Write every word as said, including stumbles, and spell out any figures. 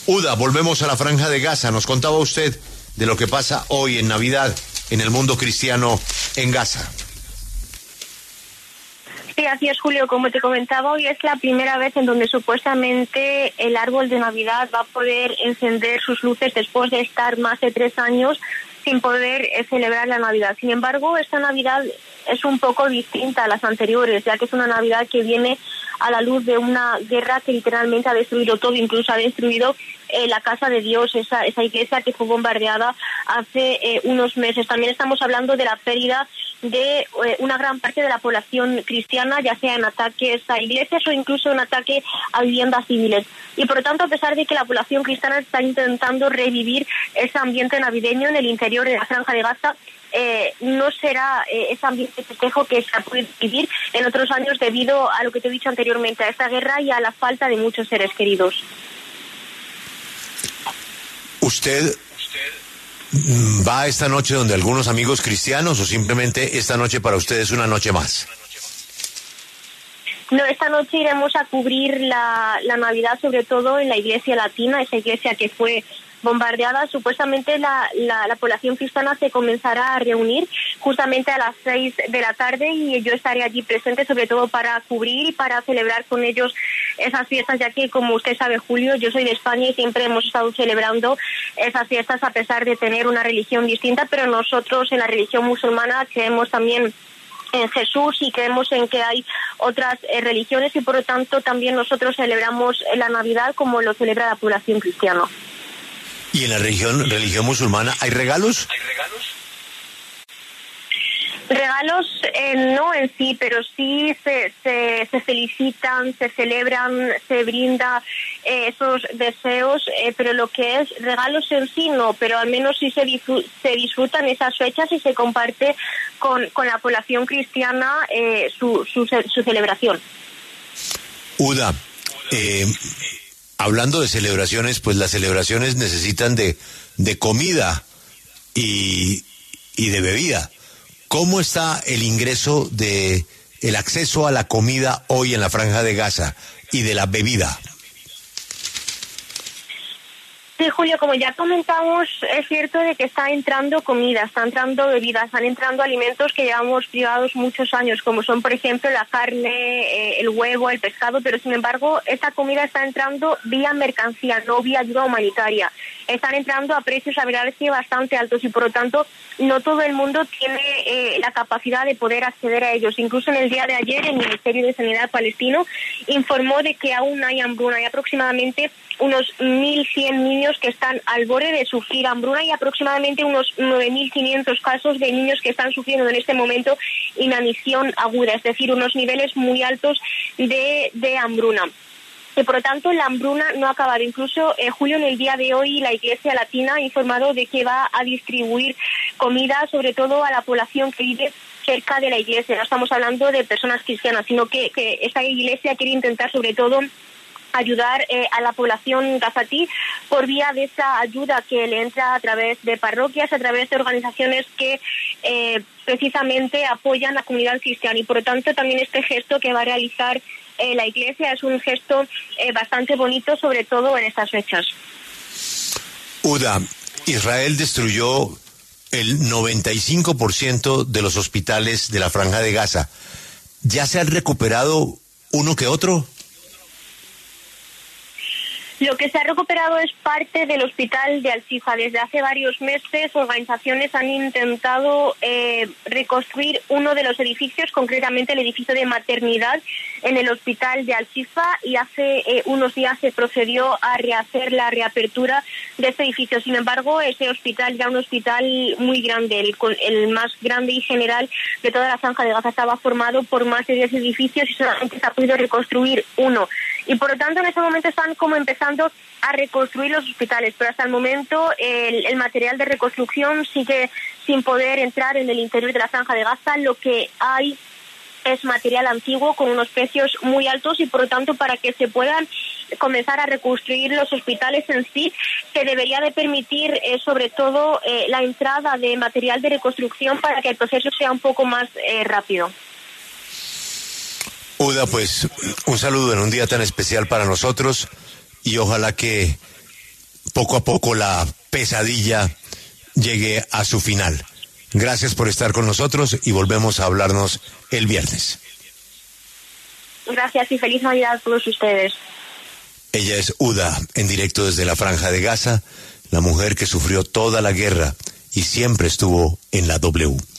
Uda, volvemos a la Franja de Gaza. Nos contaba usted de lo que pasa hoy en Navidad en el mundo cristiano en Gaza. Sí, así es, Julio. Como te comentaba, hoy es la primera vez en donde supuestamente el árbol de Navidad va a poder encender sus luces después de estar más de tres años sin poder eh, celebrar la Navidad. Sin embargo, esta Navidad es un poco distinta a las anteriores, ya que es una Navidad que viene a la luz de una guerra que literalmente ha destruido todo, incluso ha destruido eh, la casa de Dios, esa, esa iglesia que fue bombardeada hace eh, unos meses. También estamos hablando de la pérdida de eh, una gran parte de la población cristiana, ya sea en ataques a iglesias o incluso en ataque a viviendas civiles. Y por lo tanto, a pesar de que la población cristiana está intentando revivir ese ambiente navideño en el interior de la Franja de Gaza, Eh, no será eh, ese ambiente de festejo que se ha podido vivir en otros años debido a lo que te he dicho anteriormente, a esta guerra y a la falta de muchos seres queridos. ¿Usted va esta noche donde algunos amigos cristianos o simplemente esta noche para usted es una noche más? No, esta noche iremos a cubrir la, la Navidad, sobre todo en la iglesia latina, esa iglesia que fue bombardeada. Supuestamente la, la, la población cristiana se comenzará a reunir justamente a las seis de la tarde y yo estaré allí presente, sobre todo para cubrir y para celebrar con ellos esas fiestas, ya que, como usted sabe, Julio, yo soy de España y siempre hemos estado celebrando esas fiestas a pesar de tener una religión distinta, pero nosotros en la religión musulmana creemos también en Jesús y creemos en que hay otras eh, religiones y por lo tanto también nosotros celebramos la Navidad como lo celebra la población cristiana. ¿Y en la religión, religión musulmana hay regalos? ¿Hay regalos? Regalos eh, no en sí, pero sí se, se, se felicitan, se celebran, se brinda eh, esos deseos, eh, pero lo que es regalos en sí no, pero al menos sí se, disfr- se disfrutan esas fechas y se comparte con, con la población cristiana eh, su, su, su celebración. Uda, eh, hablando de celebraciones, pues las celebraciones necesitan de, de comida y, y de bebida. ¿Cómo está el ingreso de el acceso a la comida hoy en la Franja de Gaza y de la bebida? Sí, Julio, como ya comentamos, es cierto de que está entrando comida, está entrando bebidas, están entrando alimentos que llevamos privados muchos años, como son, por ejemplo, la carne, eh, el huevo, el pescado, pero sin embargo, esta comida está entrando vía mercancía, no vía ayuda humanitaria. Están entrando a precios, a verdad, que bastante altos y, por lo tanto, no todo el mundo tiene eh, la capacidad de poder acceder a ellos. Incluso en el día de ayer, el Ministerio de Sanidad palestino informó de que aún hay hambruna. Hay aproximadamente unos mil cien niños que están al borde de sufrir hambruna y aproximadamente unos nueve mil quinientos casos de niños que están sufriendo en este momento inanición aguda, es decir, unos niveles muy altos de, de hambruna. Y por lo tanto la hambruna no ha acabado. Incluso, eh, Julio, en el día de hoy la Iglesia Latina ha informado de que va a distribuir comida, sobre todo a la población que vive cerca de la iglesia. No estamos hablando de personas cristianas, sino que, que esta iglesia quiere intentar, sobre todo, ayudar eh, a la población gazatí por vía de esa ayuda que le entra a través de parroquias, a través de organizaciones que eh, precisamente apoyan a la comunidad cristiana. Y por lo tanto también este gesto que va a realizar eh, la iglesia es un gesto eh, bastante bonito, sobre todo en estas fechas. Uda, Israel destruyó el noventa y cinco por ciento de los hospitales de la Franja de Gaza. ¿Ya se han recuperado uno que otro? Lo que se ha recuperado es parte del hospital de Al-Shifa. Desde hace varios meses, organizaciones han intentado eh, reconstruir uno de los edificios, concretamente el edificio de maternidad en el hospital de Al-Shifa, y hace eh, unos días se procedió a rehacer la reapertura de este edificio. Sin embargo, ese hospital, ya un hospital muy grande, el, el más grande y general de toda la Franja de Gaza, estaba formado por más de diez edificios y solamente se ha podido reconstruir uno. Y por lo tanto en este momento están como empezando a reconstruir los hospitales, pero hasta el momento el, el material de reconstrucción sigue sin poder entrar en el interior de la Franja de Gaza. Lo que hay es material antiguo con unos precios muy altos y por lo tanto para que se puedan comenzar a reconstruir los hospitales en sí se debería de permitir eh, sobre todo eh, la entrada de material de reconstrucción para que el proceso sea un poco más eh, rápido. Uda, pues un saludo en un día tan especial para nosotros y ojalá que poco a poco la pesadilla llegue a su final. Gracias por estar con nosotros y volvemos a hablarnos el viernes. Gracias y feliz Navidad a todos ustedes. Ella es Uda, en directo desde la Franja de Gaza, la mujer que sufrió toda la guerra y siempre estuvo en la W.